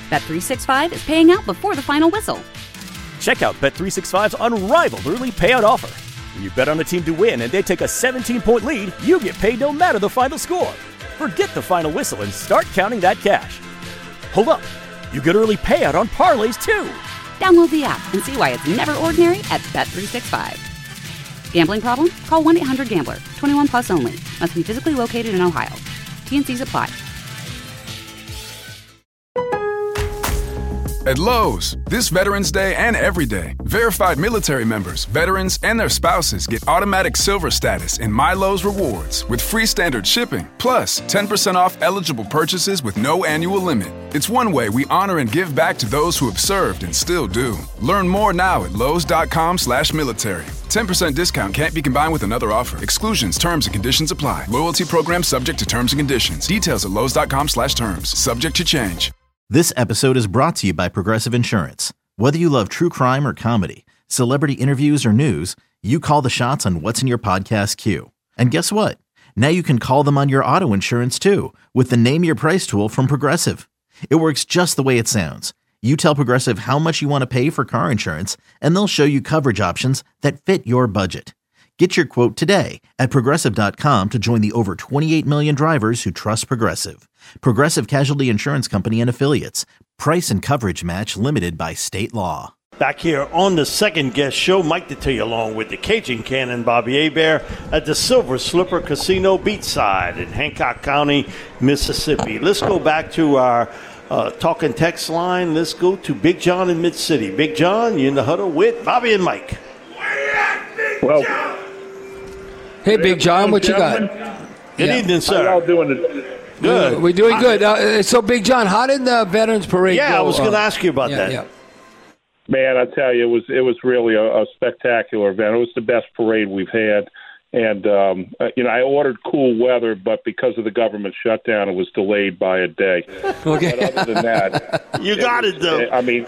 Bet365 is paying out before the final whistle. Check out Bet365's unrivaled early payout offer. When you bet on a team to win and they take a 17-point lead, you get paid no matter the final score. Forget the final whistle and start counting that cash. Hold up. You get early payout on parlays, too. Download the app and see why it's never ordinary at Bet365. Gambling problem? Call 1-800-GAMBLER. 21 plus only. Must be physically located in Ohio. T&Cs apply. At Lowe's, this Veterans Day and every day, verified military members, veterans, and their spouses get automatic silver status in My Lowe's Rewards with free standard shipping, plus 10% off eligible purchases with no annual limit. It's one way we honor and give back to those who have served and still do. Learn more now at lowes.com/military. 10% discount can't be combined with another offer. Exclusions, terms, and conditions apply. Loyalty program subject to terms and conditions. Details at lowes.com/terms. Subject to change. This episode is brought to you by Progressive Insurance. Whether you love true crime or comedy, celebrity interviews or news, you call the shots on what's in your podcast queue. And guess what? Now you can call them on your auto insurance too with the Name Your Price tool from Progressive. It works just the way it sounds. You tell Progressive how much you want to pay for car insurance, and they'll show you coverage options that fit your budget. Get your quote today at Progressive.com to join the over 28 million drivers who trust Progressive. Progressive Casualty Insurance Company and Affiliates. Price and coverage match limited by state law. Back here on the second guest show, Mike Detillier along with the Cajun Cannon, Bobby Hebert at the Silver Slipper Casino Beachside in Hancock County, Mississippi. Let's go back to our talking text line. Let's go to Big John in Mid-City. Big John, you're in the huddle with Bobby and Mike. Well, hey, Big John, what you got? Good evening, sir. How y'all doing today? Good. We're doing good. So, Big John, how did the Veterans Parade go? Yeah, I was going to ask you about that. Yeah. Man, I tell you, it was really a spectacular event. It was the best parade we've had. And, I ordered cool weather, but because of the government shutdown, it was delayed by a day. Okay. But other than that. You got it, though. I mean,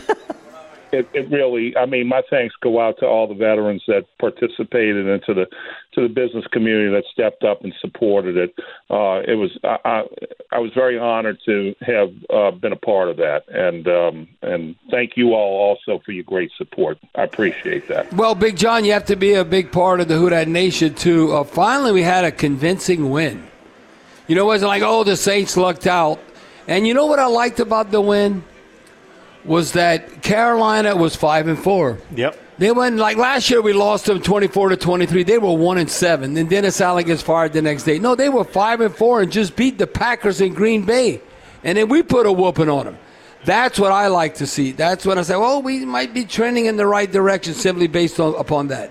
it really, my thanks go out to all the veterans that participated and to the business community that stepped up and supported it. I was very honored to have been a part of that, and thank you all also for your great support. I appreciate that. Well, Big John, you have to be a big part of the Who Dat Nation too. Finally, we had a convincing win. It wasn't like, the Saints lucked out. And you know what I liked about the win? Was that Carolina was 5-4. Yep. They went like last year. We lost them 24-23. They were 1-7. Then Dennis Allen gets fired the next day. No, they were 5-4 and just beat the Packers in Green Bay, and then we put a whooping on them. That's what I like to see. That's when I say, we might be trending in the right direction simply based upon that.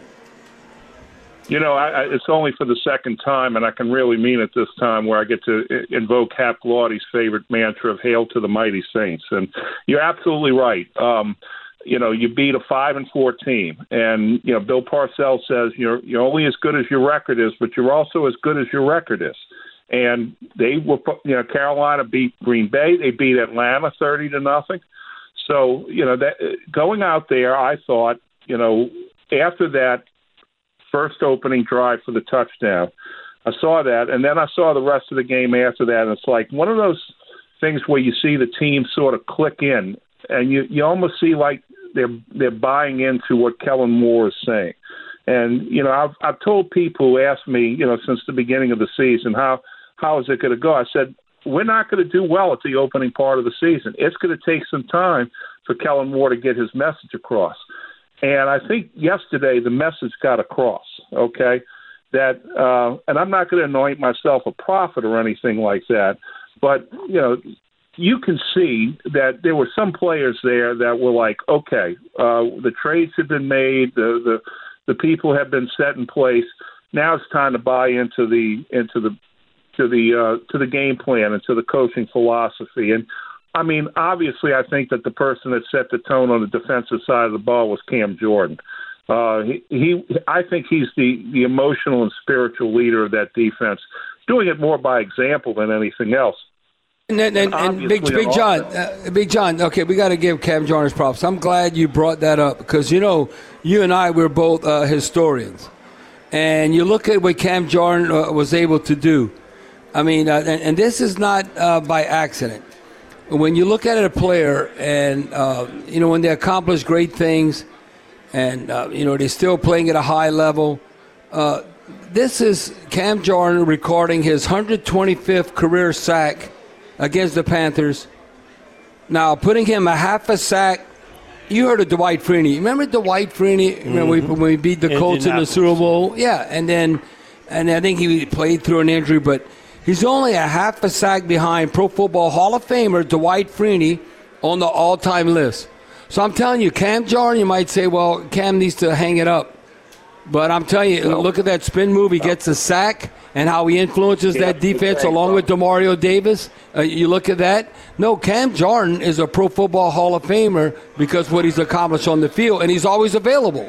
It's only for the second time, and I can really mean it this time, where I get to invoke Hap Glaudy's favorite mantra of "Hail to the Mighty Saints." And you're absolutely right. You beat a 5-4 team, and Bill Parcells says you're only as good as your record is, but you're also as good as your record is. And they were, Carolina beat Green Bay, they beat Atlanta 30-0. So that going out there, I thought, after that first opening drive for the touchdown, I saw that, and then I saw the rest of the game after that, and it's like one of those things where you see the team sort of click in, and you almost see like they're buying into what Kellen Moore is saying. And I've told people who ask me, since the beginning of the season, how is it going to go? I said, we're not going to do well at the opening part of the season. It's going to take some time for Kellen Moore to get his message across. And I think yesterday the message got across, okay, that and I'm not going to anoint myself a prophet or anything like that, but, you can see that there were some players there that were like, okay, the trades have been made, the people have been set in place. Now it's time to buy into the game plan and to the coaching philosophy. And obviously, I think that the person that set the tone on the defensive side of the ball was Cam Jordan. I think he's the emotional and spiritual leader of that defense, doing it more by example than anything else. And Big John, okay, we got to give Cam Jordan his props. I'm glad you brought that up because, you and I, we're both historians. And you look at what Cam Jordan was able to do. And this is not by accident. when you look at a player and, when they accomplish great things and, they're still playing at a high level, this is Cam Jordan recording his 125th career sack against the Panthers. Now, putting him a half a sack, you heard of Dwight Freeney. Remember Dwight Freeney when we beat the Colts in the Super Bowl? Yeah, and I think he played through an injury, but he's only a half a sack behind Pro Football Hall of Famer Dwight Freeney on the all-time list. So I'm telling you, Cam Jordan, you might say, well, Cam needs to hang it up. But I'm telling you, look at that spin move. He gets a sack and how he influences that defense along with Demario Davis. You look at that. No, Cam Jordan is a Pro Football Hall of Famer because what he's accomplished on the field, and he's always available.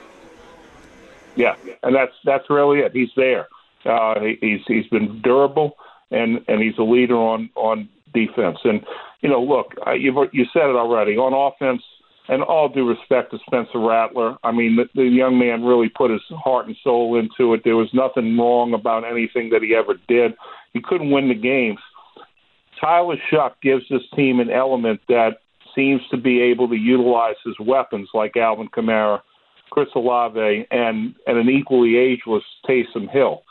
Yeah, and that's really it. He's there. He's been durable, and he's a leader on defense. And, look, you said it already. On offense, and all due respect to Spencer Rattler, I mean, the young man really put his heart and soul into it. There was nothing wrong about anything that he ever did. He couldn't win the games. Tyler Shuck gives this team an element that seems to be able to utilize his weapons like Alvin Kamara, Chris Olave, and an equally ageless Taysom Hill.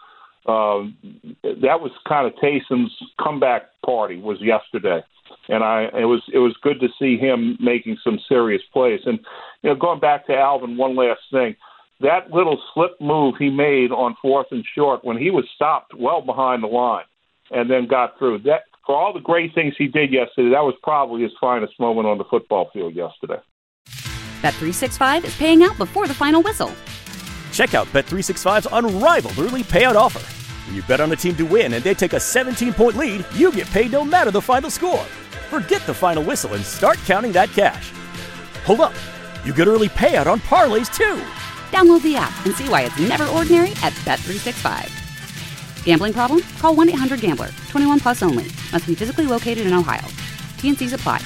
That was kind of Taysom's comeback party was yesterday. And it was good to see him making some serious plays. And, going back to Alvin, one last thing. That little slip move he made on 4th and short when he was stopped well behind the line and then got through. That, for all the great things he did yesterday, that was probably his finest moment on the football field yesterday. Bet365 is paying out before the final whistle. Check out Bet365's unrivaled early payout offer. When you bet on a team to win and they take a 17-point lead, you get paid no matter the final score. Forget the final whistle and start counting that cash. Hold up. You get early payout on parlays, too. Download the app and see why it's never ordinary at Bet365. Gambling problem? Call 1-800-GAMBLER. 21 plus only. Must be physically located in Ohio. T&Cs apply.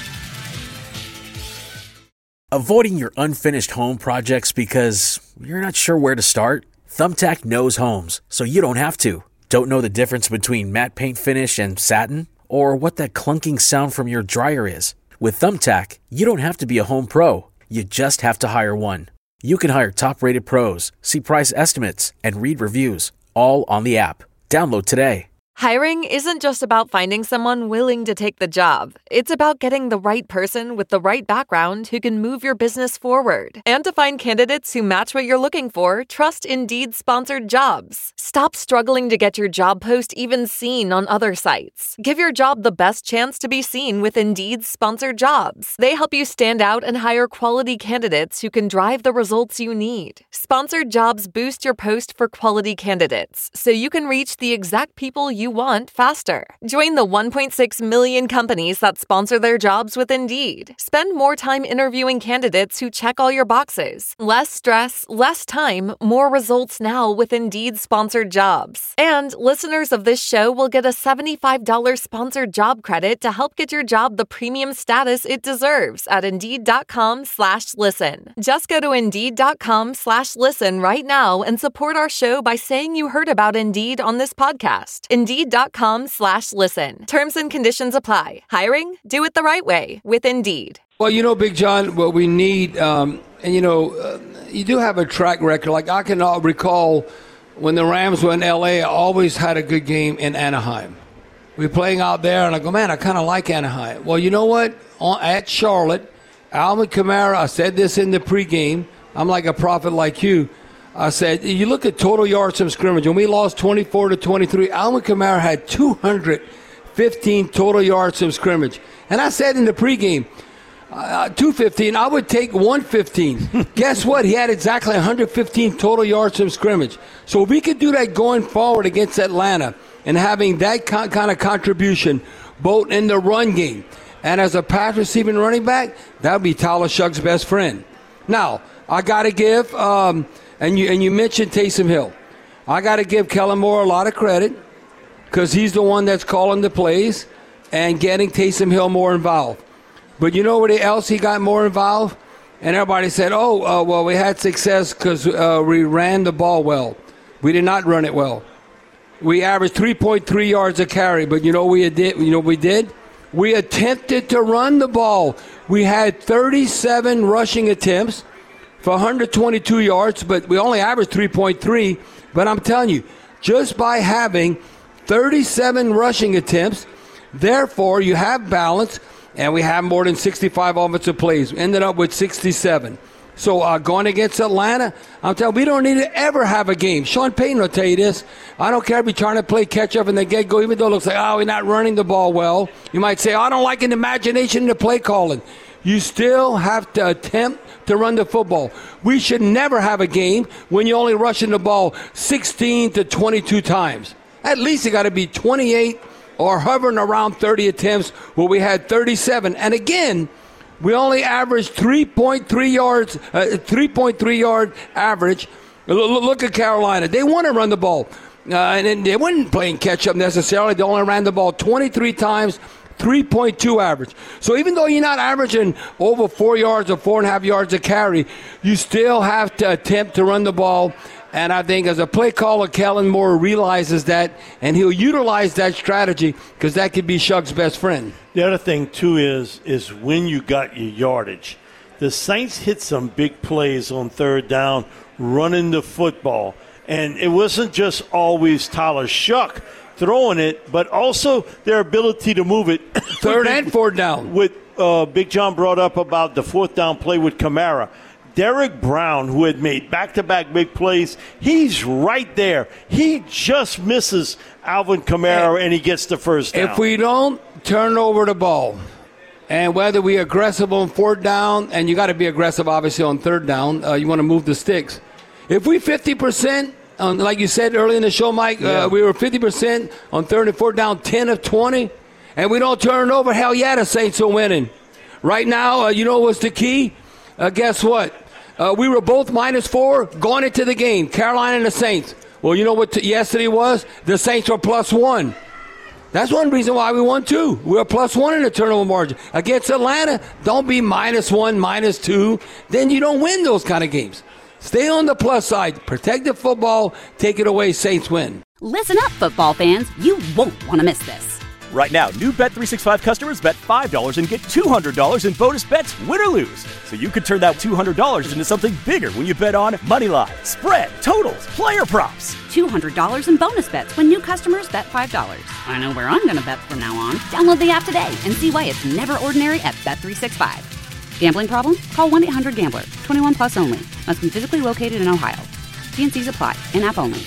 Avoiding your unfinished home projects because you're not sure where to start? Thumbtack knows homes, so you don't have to. Don't know the difference between matte paint finish and satin? Or what that clunking sound from your dryer is? With Thumbtack, you don't have to be a home pro. You just have to hire one. You can hire top-rated pros, see price estimates, and read reviews, all on the app. Download today. Hiring isn't just about finding someone willing to take the job. It's about getting the right person with the right background who can move your business forward. And to find candidates who match what you're looking for, trust Indeed-sponsored jobs. Stop struggling to get your job post even seen on other sites. Give your job the best chance to be seen with Indeed-sponsored jobs. They help you stand out and hire quality candidates who can drive the results you need. Sponsored jobs boost your post for quality candidates, so you can reach the exact people you want faster. Join the 1.6 million companies that sponsor their jobs with Indeed. Spend more time interviewing candidates who check all your boxes. Less stress, less time, more results now with Indeed sponsored jobs. And listeners of this show will get a $75 sponsored job credit to help get your job the premium status it deserves at Indeed.com/listen. Just go to Indeed.com/listen right now and support our show by saying you heard about Indeed on this podcast. Indeed.com/listen. Terms and conditions apply. Hiring? Do it the right way with Indeed. Well, Big John, what we need, you do have a track record. Like I can recall when the Rams were in L.A., I always had a good game in Anaheim. We were playing out there, and I go, man, I kind of like Anaheim. Well, you know what? At Charlotte, Alvin Kamara, I said this in the pregame, I'm like a prophet like you. I said, you look at total yards from scrimmage. When we lost 24-23, Alvin Kamara had 215 total yards from scrimmage. And I said in the pregame, 215, I would take 115. Guess what? He had exactly 115 total yards from scrimmage. So if we could do that going forward against Atlanta and having that kind of contribution, both in the run game and as a pass receiving running back, that would be Tyler Shuck's best friend. Now, I got to give... And you mentioned Taysom Hill. I got to give Kellen Moore a lot of credit because he's the one that's calling the plays and getting Taysom Hill more involved. But you know what else he got more involved? And everybody said, well, we had success because we ran the ball well. We did not run it well. We averaged 3.3 yards a carry, but you know what we did? We attempted to run the ball. We had 37 rushing attempts for 122 yards, but we only averaged 3.3. But I'm telling you, just by having 37 rushing attempts, therefore you have balance, and we have more than 65 offensive plays. We ended up with 67. So going against Atlanta, I'm telling you, we don't need to ever have a game. Sean Payton will tell you this. I don't care if you're trying to play catch-up in the get-go, even though it looks like, we're not running the ball well. You might say, I don't like an imagination in the play calling. You still have to attempt to run the football. We should never have a game when you're only rushing the ball 16 to 22 times. At least it got to be 28 or hovering around 30 attempts where we had 37. And again, we only averaged 3.3 yards, 3.3 yard average. Look at Carolina. They want to run the ball. And they weren't playing catch-up necessarily. They only ran the ball 23 times, 3.2 average. So even though you're not averaging over 4 yards or 4.5 yards a carry, you still have to attempt to run the ball. And I think as a play caller, Kellen Moore realizes that, and he'll utilize that strategy because that could be Shug's best friend. The other thing, too, is when you got your yardage. The Saints hit some big plays on third down, running the football. And it wasn't just always Tyler Shuck throwing it, but also their ability to move it. Third and fourth down. With Big John brought up about the fourth down play with Kamara. Derek Brown, who had made back-to-back big plays, he's right there. He just misses Alvin Kamara, and he gets the first down. If we don't turn over the ball, and whether we aggressive on fourth down, and you got to be aggressive, obviously, on third down, you want to move the sticks. If we 50%, like you said earlier in the show, Mike, we were 50% on third and fourth down, 10 of 20, and we don't turn it over, hell yeah, the Saints are winning. Right now, you know what's the key? Guess what? We were both -4 going into the game, Carolina and the Saints. Well, you know what yesterday was? The Saints were +1. That's one reason why we won, too. We were +1 in the turnover margin. Against Atlanta, don't be -1, -2. Then you don't win those kind of games. Stay on the plus side. Protect the football. Take it away. Saints win. Listen up, football fans. You won't want to miss this. Right now, new Bet365 customers bet $5 and get $200 in bonus bets, win or lose. So you could turn that $200 into something bigger when you bet on moneyline, spread, totals, player props. $200 in bonus bets when new customers bet $5. I know where I'm going to bet from now on. Download the app today and see why it's never ordinary at Bet365. Gambling problem? Call 1-800-GAMBLER. 21 plus only. Must be physically located in Ohio. T&Cs apply. In-app only.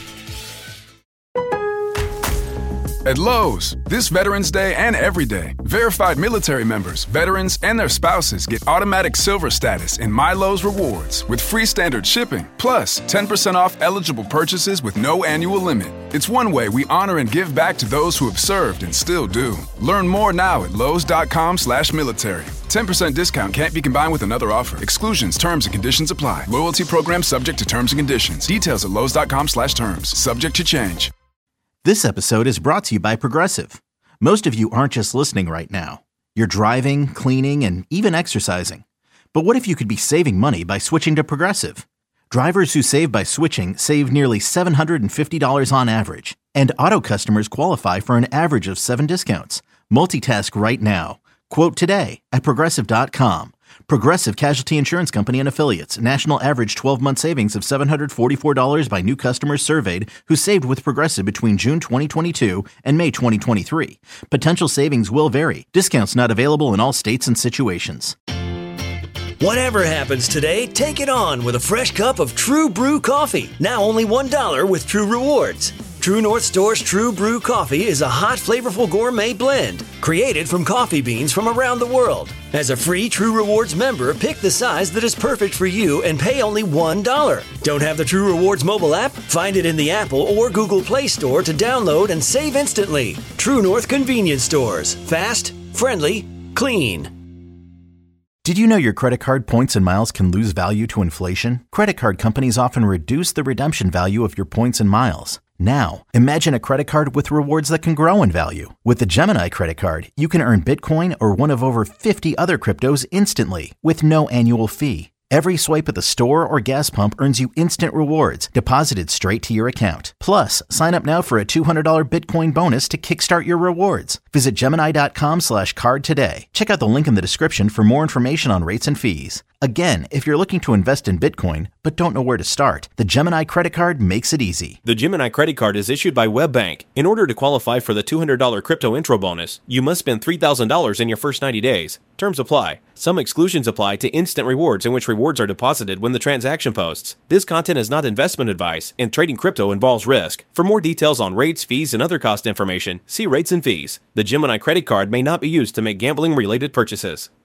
At Lowe's, this Veterans Day and every day, verified military members, veterans, and their spouses get automatic silver status in My Lowe's Rewards with free standard shipping, plus 10% off eligible purchases with no annual limit. It's one way we honor and give back to those who have served and still do. Learn more now at Lowes.com/military. 10% discount can't be combined with another offer. Exclusions, terms, and conditions apply. Loyalty program subject to terms and conditions. Details at Lowes.com/terms. Subject to change. This episode is brought to you by Progressive. Most of you aren't just listening right now. You're driving, cleaning, and even exercising. But what if you could be saving money by switching to Progressive? Drivers who save by switching save nearly $750 on average. And auto customers qualify for an average of 7 discounts. Multitask right now. Quote today at Progressive.com. Progressive Casualty Insurance Company and Affiliates. National average 12-month savings of $744 by new customers surveyed who saved with Progressive between June 2022 and May 2023. Potential savings will vary. Discounts not available in all states and situations. Whatever happens today, take it on with a fresh cup of True Brew coffee. Now only $1 with True Rewards. True North Store's True Brew coffee is a hot, flavorful gourmet blend created from coffee beans from around the world. As a free True Rewards member, pick the size that is perfect for you and pay only $1. Don't have the True Rewards mobile app? Find it in the Apple or Google Play Store to download and save instantly. True North Convenience Stores. Fast, friendly, clean. Did you know your credit card points and miles can lose value to inflation? Credit card companies often reduce the redemption value of your points and miles. Now, imagine a credit card with rewards that can grow in value. With the Gemini credit card, you can earn Bitcoin or one of over 50 other cryptos instantly with no annual fee. Every swipe at the store or gas pump earns you instant rewards deposited straight to your account. Plus, sign up now for a $200 Bitcoin bonus to kickstart your rewards. Visit Gemini.com/card today. Check out the link in the description for more information on rates and fees. Again, if you're looking to invest in Bitcoin but don't know where to start, the Gemini credit card makes it easy. The Gemini credit card is issued by WebBank. In order to qualify for the $200 crypto intro bonus, you must spend $3,000 in your first 90 days. Terms apply. Some exclusions apply to instant rewards, in which rewards are deposited when the transaction posts. This content is not investment advice, and trading crypto involves risk. For more details on rates, fees, and other cost information, see rates and fees. The Gemini credit card may not be used to make gambling-related purchases.